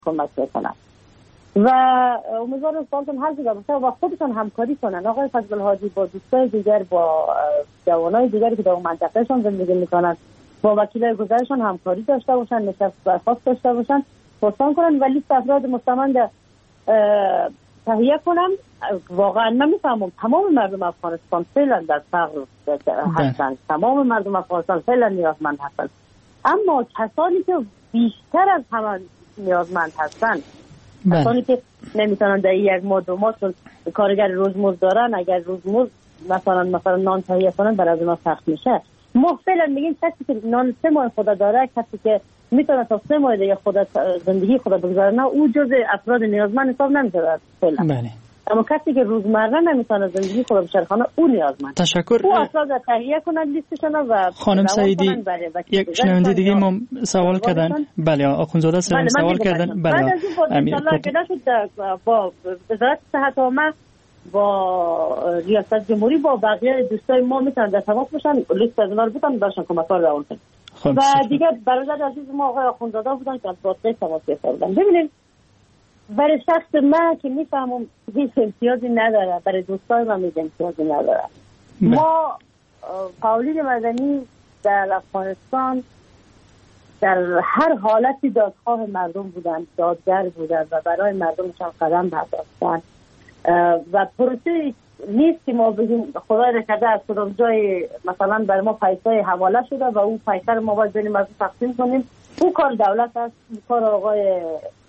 کمک بکنن و امیدوارم سالتون حل شده باشه و خودشان همکاری کنن. آقای فضل الحاجی با دوستای دیگر، با جوانای دیگری که در اون منطقهشان زندگی میکنن، با وکیلای گذرشان همکاری داشته باشن، نشست برخواست داشته باشن، پرسان کنن و لیست افراد مستمند تهیه کنن. واقعا من میفهمم تمام مردم افغانستان فعلا در فقر هستند، تمام مردم افغانستان فعلا نیازمند هستند، اما کسانی که بیشتر از همه نیازمند هستند، کسانی که نمیتونن در یک ماه دو ماه چون کارگر روزمزد دارن، اگر روزمزد مثلا نان تهیه کنن برای از اونا سخت میشه. ما فعلا میگیم کسی که نان 3 ماه خدا داره، کسی که میتونه تا 3 ماه دیگه زندگی خدا بگذاره، نه او جز افراد نیازمند حساب نمیشه فعلا. بله. اما کسی که روزمره نمیتونه زندگی خدا بچرخونه، او نیازمند. تشکر. او افراد تهیه کنن لیستشون و خانم سعیدی یک شنونده دیگه ما سوال کردن. بله آخوندزاده سوال کردن. بله. بعد از این ان که نشد با وزارت صحت عامه، با ریاست جمهوری، با بقیه دوستای ما میتونن در تماس باشن، لیست از اونا رو بتونن براشون کمک‌ها رو روان کنن. و دیگه برادر عزیز ما آقای آخوندزاده بودن که از واسطه تماس گرفتن. ببینید برای شخص من که میفهمم هیچ امتیازی نداره، برای دوستای من هیچ امتیازی نداره. ما تولید مدنی در افغانستان در هر حالتی دادخواه مردم بودن، دادگر بودن و برای مردمشان قدم برداشتن و پروسه نیست که ما بگیم خدای نکرده از کدام جای مثلا برای ما پیسه حواله شده و اون پیسه رو ما باید بین مردم تقسیم کنیم. اون کار دولت است، اون کار آقای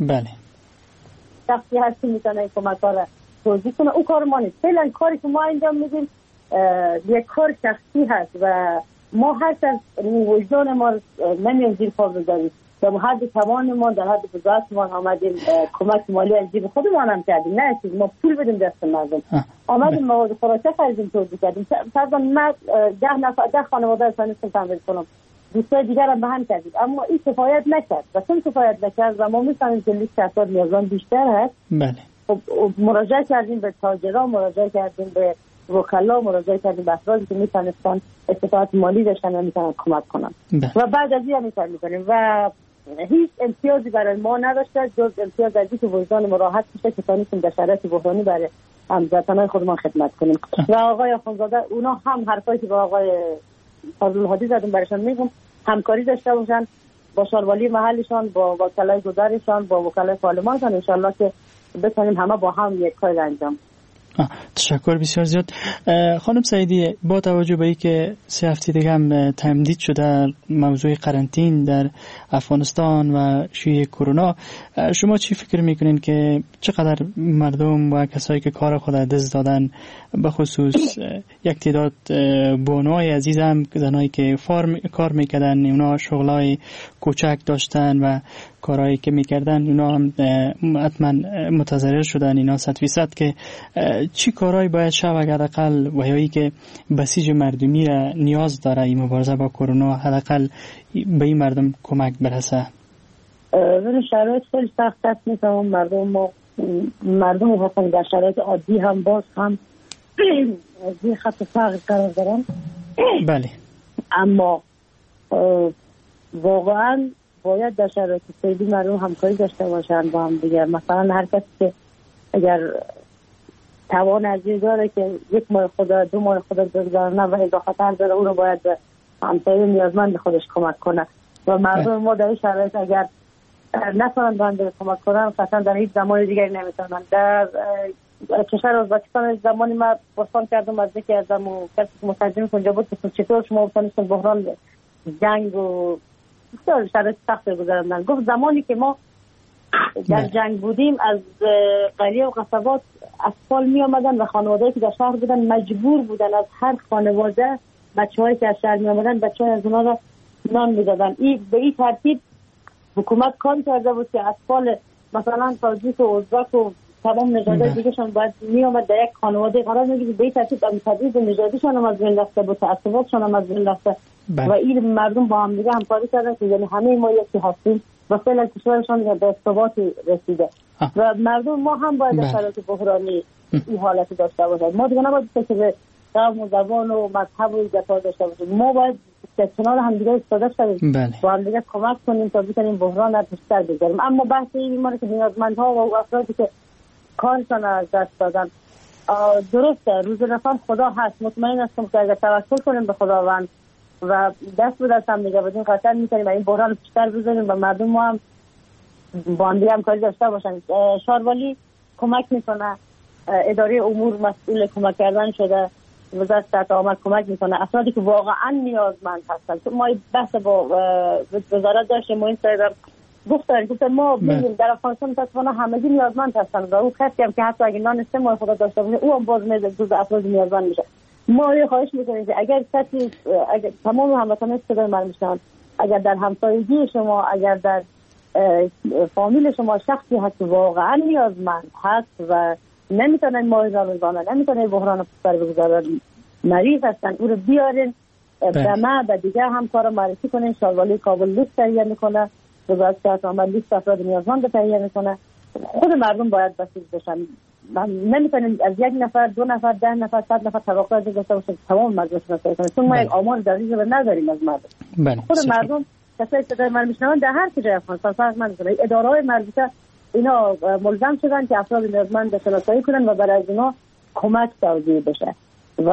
شخصی هست که میتونه کمک‌ها را توضیح کنه. اون کار ما نیست. فعلا کاری که ما انجام میدیم یک کار شخصی هست و ما هر از وجدان ما نمیم زیر پا بذاریم. در حد توان ما، در حد وزارت ما آمدیم کمک مالی از جیب خودمان هم کردیم، نه چیز ما پول بدیم دست مردم. آمدیم مواد خوراکی خریدیم، توضیح کردیم. فرضاً من 10 خانواده اصلا تامین کنم، دوستای دیگر هم به هم کردیم، اما این کفایت نکرد و چون کفایت نکرد و ما می‌فهمیم که لیست افراد نیازمند بیشتر هست. بله. مراجعه کردیم به تاجران، مراجعه کردیم به وکلا، مراجعه کردیم به افرادی که میتونستن استطاعت مالی داشتن و میتونن کمک کنن. و بعد از این میتونیم و هیچ امتیازی برای ما نداشته جز امتیاز از اینکه وجدان ما راحت بشه که تانیستیم در شرایط بحرانی برای هموطنان خودمان خدمت کنیم. و آقای آخوندزاده اونا هم حرفایی که با آقای فضل الحاجی زدن برایشان میگم همکاری داشته باشن با شاروالی محلشان، با وکلای گذرشان، با وکلای پارلمانشان، ان شاءالله که بتونیم همه با هم یک کار انجام. تشکر بسیار زیاد. خانم سعیدی، با توجه به اینکه 3 هفته دیگه هم تمدید شده موضوع قرنطین در افغانستان و شیوع کرونا، شما چی فکر میکنین که چقدر مردم و کسایی که کار خود دست دادن، به خصوص یک تعداد بانوهای عزیز هم زنایی که کار میکردن، اونا شغلای کوچک داشتن و کارهایی که میکردن اونا هم حتما متضرر شدن، اینا 100% که چی کارهایی باید شود اگر حداقل وحیایی که بسیج مردمی را نیاز داره این مبارزه با کرونا حداقل به این مردم کمک برسه؟ شرایط خیلی سخت است، میتونم مردم هستن در شرایط عادی هم باز هم از خط فقر قرار دارن. بله. اما واقعا باید در شرایط فعلی مردم همکاری داشته باشن با هم دیگه. مثلا هر کسی که اگر توان عزیز داره که 1 ماه خدا 2 ماه خدا بگذارنه و اضافه‌تر داره، اون رو باید به همسایه نیازمند خودش کمک کنه و مردم ما در این شرایط اگر نتونن بنده کمک کنن قطعا در هیچ زمان دیگری نمیتونن. در کشور ازبکستان زمانی ما پرسان کردم از یکی از کسی که مترجم کنجا بود که چطور شما بتونستن بحران جنگ و شرایط سخت گذراندن. گفت زمانی که ما در جنگ بودیم از قریه و قصبات اطفال می آمدن و خانواده‌ای که در شهر بودن مجبور بودن از هر خانواده بچه‌هایی که از شهر می آمدن بچه‌های از اونها را نان می‌دادن. به این ترتیب حکومت کار کرده بود که اطفال مثلا تاجیک و ازبک و تمام نژادهای دیگه‌شان باید می آمد در یک خانواده قرار می‌گرفت. به این ترتیب تبعیض نژادیشان هم از بین رفته بود، تعصباتشان هم از بین رفته و این مردم با هم دیگه همکاری کردن که یعنی همه ما یکی هستیم و فعلا کشورشان به ثباتی رسیده و مردم ما هم باید در شرایط بحرانی این حالتی داشته باشیم. ما دیگه نباید که به قوم و زبان و مذهب و ایجاد داشته باشیم. ما باید که کنار هم دیگه استفاده شدیم با هم دیگه کمک کنیم تا بتونیم بحران را بیشتر بگیریم. اما بحث این ما که نیازمندها و افرادی که کارشان از دست دادن، درسته روز رسان خدا هست، مطمئن هستم که اگر توکل کنیم به خداوند و دست به دست هم دیگه بدیم قطعا میتونیم این بحران بیشتر بزنیم و مردم ما هم با هم دیگه همکاری داشته باشن. شاروالی کمک میکنه، اداره امور مسئول کمک کردن شده، وزارت صحت عامه کمک میکنه افرادی که واقعا نیازمند هستن. ما بحث با وزارت داشتیم، ما این سایه گفتن ما ببینیم در افغانستان متاسفانه همگی نیازمند هستن و او کسی هم که حتی اگه نان سه ماه خدا داشته باشه او هم باز جزو افراد نیازمند میشه. ما یه خواهش میکنیم که اگر کسی، اگر تمام هموطنان صدای من میشنن، اگر در همسایگی شما، اگر در فامیل شما شخصی هست که واقعا نیازمند هست و نمیتونن ماهیزان روزانه، نمیتونن بحران سر بگذارن، مریض هستن، او رو بیارین به ما و دیگه همکارا معرفی کنین. شاروالی کابل لیست تهیه میکنه، وزارت صحت عامه لیست افراد نیازمند تهیه میکنه. خود مردم باید بسیج بشن. نمیتونیم از یک نفر، دو نفر، 10 نفر، 100 نفر توقع داشته باشیم تمام مردم شناسایی کنیم، چون ما یک آمار دقیق نداریم از مردم. خود مردم کسایی که در من میشنون در هر کجای افغانستان فرق نمیکنه، اداره‌های مربوطه اینا ملزم شدن که افراد نیازمند شناسایی کنن و برای اینا کمک توزیع بشه و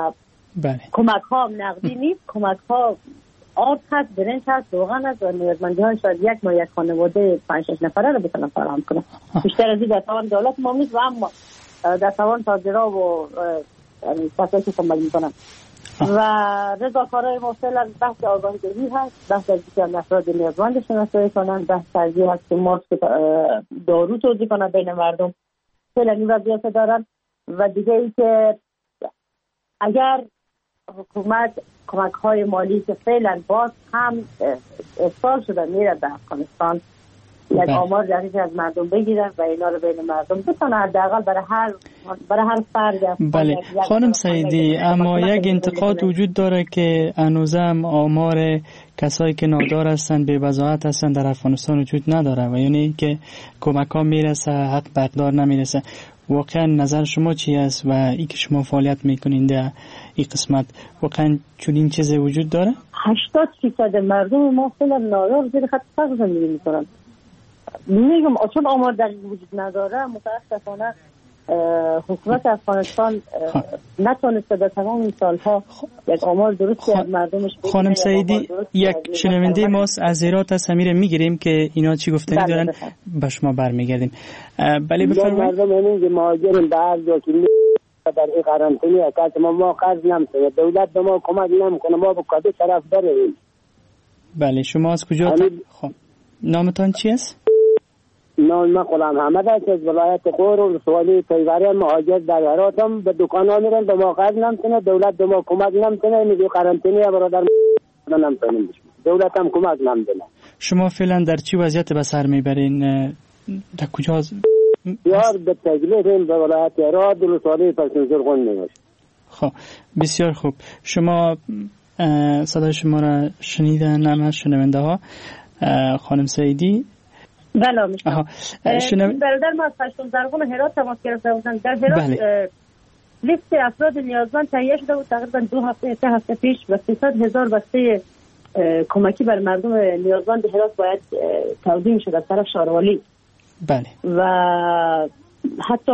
کمک ها نقدی نیست، کمک ها آرد هست، برنج هست، روغن هست و نیازمندی ها شاید یک ما یک خانواده 5-6 نفره رو بتونن فراهم کنن. بیشتر از این در توان دولت ما نیست و اما در توان تاجرها و کسایی که کمک میکنن و رضاکارای ما فعلا بحث آگاهی دهی هست، بحث از اینکه افراد نیازمند شناسایی کنن، بحث از این هست که ماسک دارو توزیع کنن بین مردم. فعلا این وضعیت دارن و دیگه ای که اگر حکومت کمک های مالی که فعلا باز هم ارسال شده میره به افغانستان یک آمار دقیق از مردم بگیرن و اینا رو بین مردم بتونن حداقل برای هر فرد. بله خانم سعیدی، اما یک انتقاد وجود داره که هنوزم آمار کسایی که نادار هستن، بی وضاحت هستن در افغانستان وجود نداره و یعنی که کمک ها میرسه حق به اقدار نمیرسه. واقعا نظر شما چی است و ای که شما فعالیت میکنین در این قسمت، واقعا چنین چیزی وجود داره؟ 80% مردم ما فعلا نادار زیر خط فقر زندگی میکنن. میگم چون آمار دقیق وجود نداره، متاسفانه حکومت افغانستان نتونسته در تمام این سالها یک آمار درستی از مردمش بگیره. خانم سعیدی، یک شنونده ماست از هرات از سمیره میگیریم که اینا چی گفتنی دارن، به شما برمیگردیم. بله بفرمایید. مردم همین که مهاجرین به هر جا که در این قرنطینه که ما قرض نمی‌کنیم، دولت به ما کمک نمی‌کنه، ما به کدوم طرف بریم؟ بله شما از کجا؟ خب نامتان چی است؟ نام من غلام حمد است از ولایت غور و سوالی تیواری مهاجر در هراتم. به دکان ها میرن به ما قرض نمی‌کنه، دولت به ما کمک نمی‌کنه، میگه قرنطینه برادر نمی‌کنیم، دولت هم کمک نمی‌کنه. شما فعلا در چی وضعیت به سر میبرین؟ در کجا؟ یار به تجلیل به ولایت هرات و سوالی پرسنزرغون میباشه. خب بسیار خوب. شما صدای شما را شنیدن همه شنونده ها. خانم سعیدی بله میشنم. برادر ما از پرسنزرغون هرات تماس گرفته بودن. در هرات لیست افراد نیازمند تهیه شده بود تقریبا 2 هفته پیش و 300,000 بسته کمکی بر مردم نیازمند هرات باید تقدیم شد از طرف شاروالی. بله. و حتی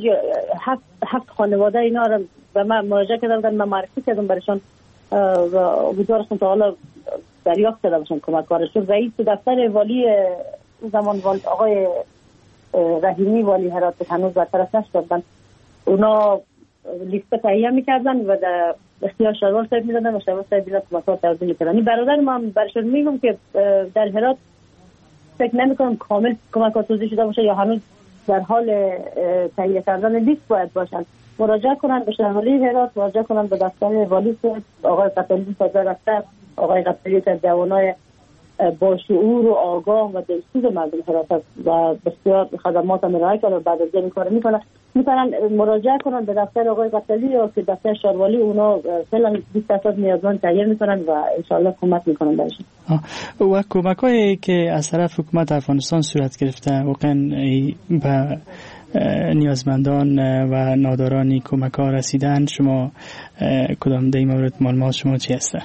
7 خانواده اینا رو به من مراجعه کردن و من معرفی کردم برشان و امیدوارم تا حالا دریافت کرده باشن کمک کارشون. رئیس دفتر والی زمان آقای رحیمی والی هرات هنوز برطرف نشدن، اونا لیست تهیه میکردن و در اختیار شاروال صاحب میدادن و شاروال صاحب اینا کمک ها تقدیم میکردن. این برادر ما هم برشون میگم که در هرات فکر نمیکنم کامل کمک ها توزیع شده باشه یا هنوز در حال تهیه کردن لیست باید باشن. مراجعه کنن به شهروالی هرات، مراجعه کنن به دفتر والی آقای قتلی صدر دفتر، آقای قتلی که جوانای با شعور و آگاه و دلسوز مردم هرات و بسیار خدمات ارائه کرده و بعد از این کار میتونن مراجعه کنن به دفتر آقای قتلی یا که دفتر شاروالی. اونا فعلا 20% نیازمند تهیه میکنن و انشالله کمک میکنن برشون. و کمک‌هایی که از طرف حکومت افغانستان صورت گرفته واقعا به نیازمندان و نادارانی کمک ها رسیدن، شما کدام در این مورد معلومات شما چی هسته؟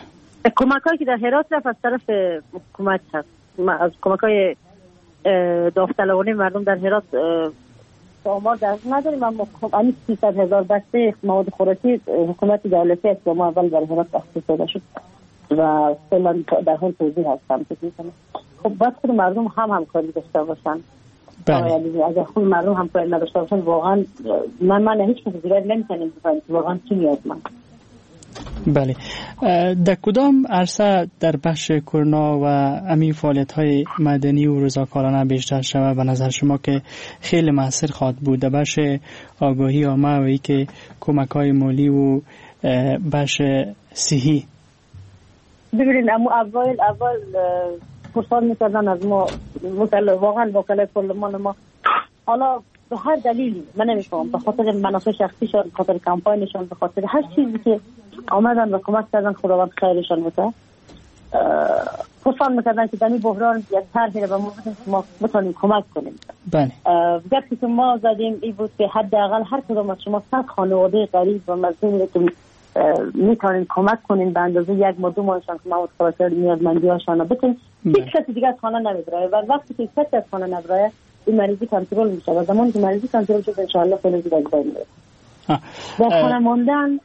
کمک‌هایی که در هرات رفت از طرف حکومت هست. از کمک‌های داوطلبانه مردم در هرات آمار دست نداریم، اما همین 300,000 بسته مواد خوراکی حکومت دولتی است که ما اول در هرات تخصیص داده شد و فعلا در حال توزیع هستم. خب باید خود مردم هم همکاری داشته باشن. بله. اگر خود مردم همکاری نداشته باشن واقعا من هیچ چیزی نمیتونم بفهمم واقعا چی میاد من. بله. در کدام عرصه در بخش کرونا و امی فعالیت‌های مدنی و رضاکارانه بیشتر شود به نظر شما که خیلی مؤثر خواهد بود؟ در بخش آگاهی عامه و ای که کمک‌های مالی و بخش صحی؟ ببینید اول پرسان می‌کردن از ما واقعا وکلای پارلمان ما، حالا به هر دلیلی من نمی‌فهمم، به خاطر منافع شخصیشان، به خاطر کمپاینشان، به خاطر هر چیزی که آمدن و کمک کردن، خداوند خیرشان بده، پرسان می‌کردن که در این بحران یک طرحی رو به ما بتونیم کمک کنیم. بله. گپی که ما زدیم این بود که حداقل هر کدوم از شما 100 خانواده غریب و مظلومی که میتونین کمک کنین به اندازه 1 ماه 2 ماهشان که مواد خوراکی نیازمندی‌هاشون رو بتونین. هیچ کسی دیگه از خانه نمیبره و وقتی که کسی از خانه نبره این مریضی کنترل میشه و زمانی که مریضی کنترل شد ان شاء الله خیلی دیگه از بین میره. در خانه ماندن،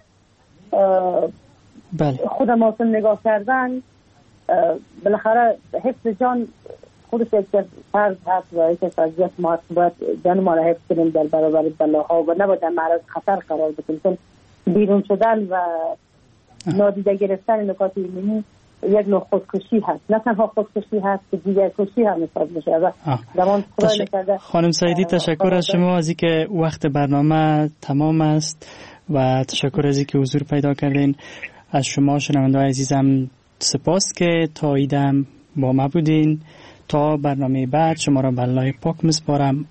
بله، خود ماسم نگاه کردن، بالاخره حفظ جان خودش یک فرض هست و یک فرضیت ما باید جان ما را حفظ کنیم در برابر بلاها و نباید در معرض خطر قرار بدیم، چون بیرون شدن و نادیده گرفتن نکات ایمنی یک نوع خودکشی هست، نه تنها خودکشی هست که دیگر کشی هم حساب میشه. و زمان خانم سعیدی تشکر از شما از اینکه وقت برنامه تمام است و تشکر از اینکه حضور پیدا کردین. از شما شنونده‌های عزیزم سپاس که تا ایدم با ما بودین. تا برنامه بعد شما را به الله پاک میسپارم.